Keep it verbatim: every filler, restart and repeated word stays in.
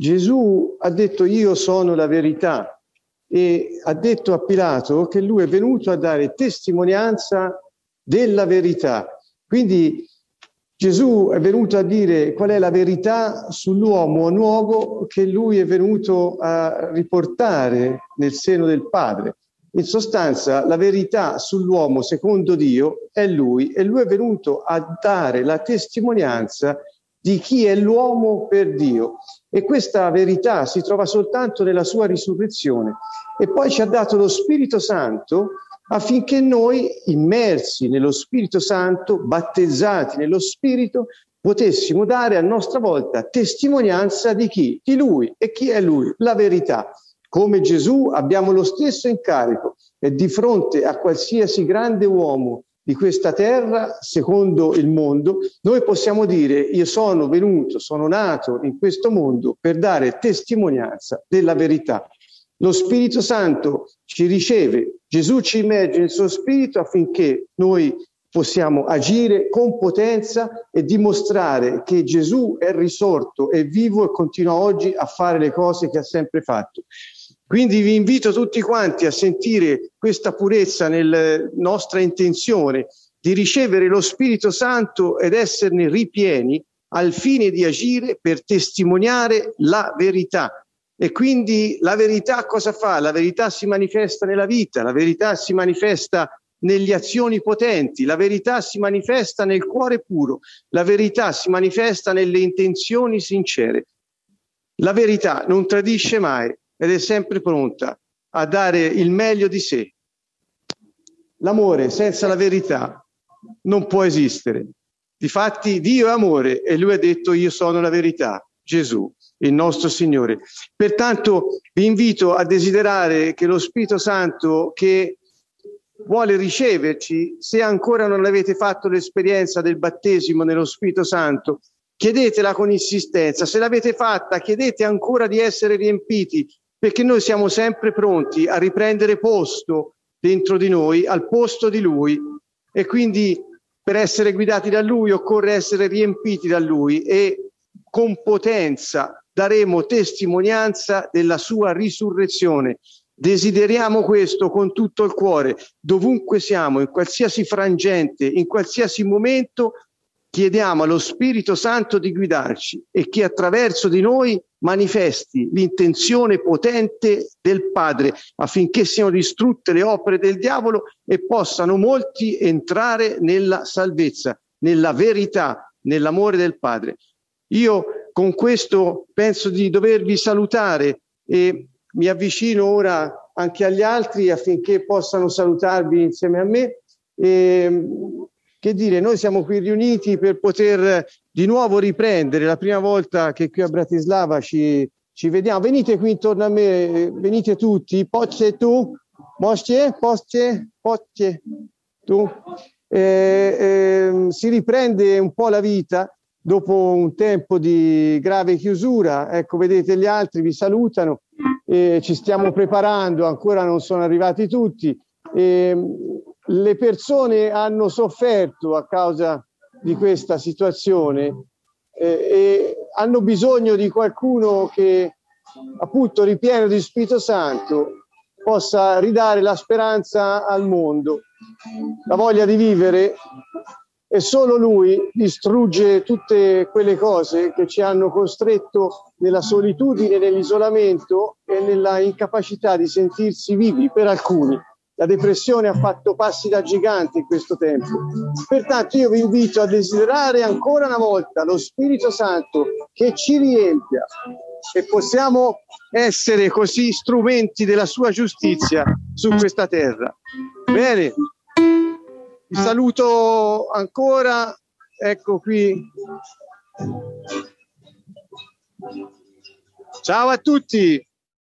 Gesù ha detto io sono la verità e ha detto a Pilato che lui è venuto a dare testimonianza della verità. Quindi Gesù è venuto a dire qual è la verità sull'uomo nuovo che lui è venuto a riportare nel seno del Padre. In sostanza, la verità sull'uomo secondo Dio è lui e lui è venuto a dare la testimonianza di chi è l'uomo per Dio. E questa verità si trova soltanto nella sua risurrezione. E poi ci ha dato lo Spirito Santo affinché noi, immersi nello Spirito Santo, battezzati nello Spirito, potessimo dare a nostra volta testimonianza di chi? Di Lui. E chi è Lui? La verità. Come Gesù abbiamo lo stesso incarico e di fronte a qualsiasi grande uomo di questa terra, secondo il mondo, noi possiamo dire io sono venuto, sono nato in questo mondo per dare testimonianza della verità. Lo Spirito Santo ci riceve, Gesù ci immerge nel suo Spirito affinché noi possiamo agire con potenza e dimostrare che Gesù è risorto, è vivo e continua oggi a fare le cose che ha sempre fatto. Quindi vi invito tutti quanti a sentire questa purezza nella nostra intenzione di ricevere lo Spirito Santo ed esserne ripieni al fine di agire per testimoniare la verità. E quindi la verità cosa fa? La verità si manifesta nella vita, la verità si manifesta nelle azioni potenti, la verità si manifesta nel cuore puro, la verità si manifesta nelle intenzioni sincere. La verità non tradisce mai ed è sempre pronta a dare il meglio di sé. L'amore senza la verità non può esistere. Difatti Dio è amore e Lui ha detto io sono la verità, Gesù, il nostro Signore. Pertanto vi invito a desiderare che lo Spirito Santo che vuole riceverci, se ancora non avete fatto l'esperienza del battesimo nello Spirito Santo, chiedetela con insistenza. Se l'avete fatta, chiedete ancora di essere riempiti, perché noi siamo sempre pronti a riprendere posto dentro di noi, al posto di Lui, e quindi per essere guidati da Lui occorre essere riempiti da Lui e con potenza daremo testimonianza della sua risurrezione. Desideriamo questo con tutto il cuore, dovunque siamo, in qualsiasi frangente, in qualsiasi momento, chiediamo allo Spirito Santo di guidarci e che attraverso di noi manifesti l'intenzione potente del Padre affinché siano distrutte le opere del diavolo e possano molti entrare nella salvezza, nella verità, nell'amore del Padre. Io con questo penso di dovervi salutare e mi avvicino ora anche agli altri affinché possano salutarvi insieme a me. E, che dire, noi siamo qui riuniti per poter di nuovo riprendere, la prima volta che qui a Bratislava ci, ci vediamo. Venite qui intorno a me, venite tutti. Pocce tu? Mosce? Pocce? Pocce? Tu? Eh, eh, si riprende un po' la vita dopo un tempo di grave chiusura. Ecco, vedete gli altri, vi salutano. Eh, ci stiamo preparando, ancora non sono arrivati tutti. Eh, le persone hanno sofferto a causa di questa situazione eh, e hanno bisogno di qualcuno che, appunto, ripieno di Spirito Santo, possa ridare la speranza al mondo, la voglia di vivere, e solo Lui distrugge tutte quelle cose che ci hanno costretto nella solitudine, nell'isolamento e nella incapacità di sentirsi vivi per alcuni. La depressione ha fatto passi da gigante in questo tempo. Pertanto io vi invito a desiderare ancora una volta lo Spirito Santo che ci riempia e possiamo essere così strumenti della sua giustizia su questa terra. Bene, vi saluto ancora, ecco qui. Ciao a tutti!